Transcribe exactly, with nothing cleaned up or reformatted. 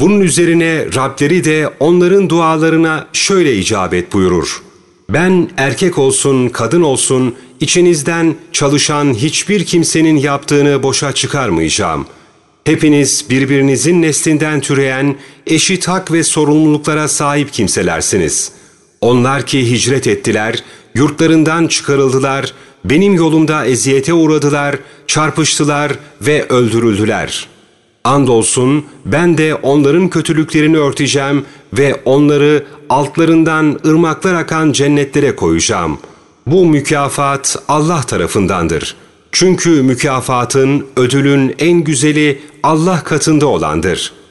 Bunun üzerine Rableri de onların dualarına şöyle icabet buyurur. Ben erkek olsun, kadın olsun, içinizden çalışan hiçbir kimsenin yaptığını boşa çıkarmayacağım. Hepiniz birbirinizin neslinden türeyen, eşit hak ve sorumluluklara sahip kimselersiniz. Onlar ki hicret ettiler, yurtlarından çıkarıldılar, benim yolumda eziyete uğradılar, çarpıştılar ve öldürüldüler. Andolsun ben de onların kötülüklerini örteceğim ve onları altlarından ırmaklar akan cennetlere koyacağım. Bu mükafat Allah tarafındandır. Çünkü mükafatın, ödülün en güzeli Allah katında olandır.''